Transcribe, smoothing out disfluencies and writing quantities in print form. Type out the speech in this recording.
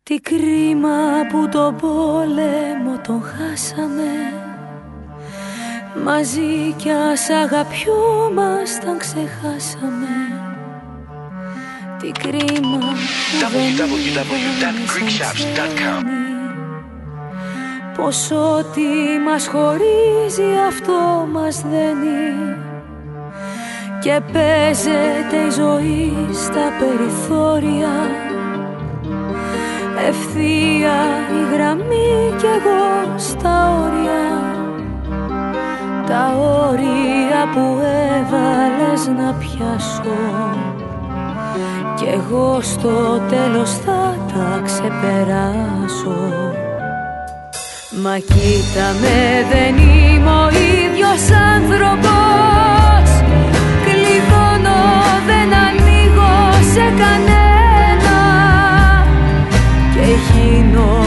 Τι κρίμα που τον πόλεμο τον χάσαμε, μαζί κι ας αγαπιόμασταν ξεχάσαμε. Τι κρίμα που www.greekshops.com. πως ό,τι μας χωρίζει αυτό μας δένει και παίζεται η ζωή στα περιθώρια. Ευθεία η γραμμή κι εγώ στα όρια, τα όρια που έβαλες να πιάσω, κι εγώ στο τέλος θα τα ξεπεράσω. Μα κοίτα με, δεν είμαι ο ίδιος άνθρωπος, κλειδώνω, δεν ανοίγω σε κανένα και γίνω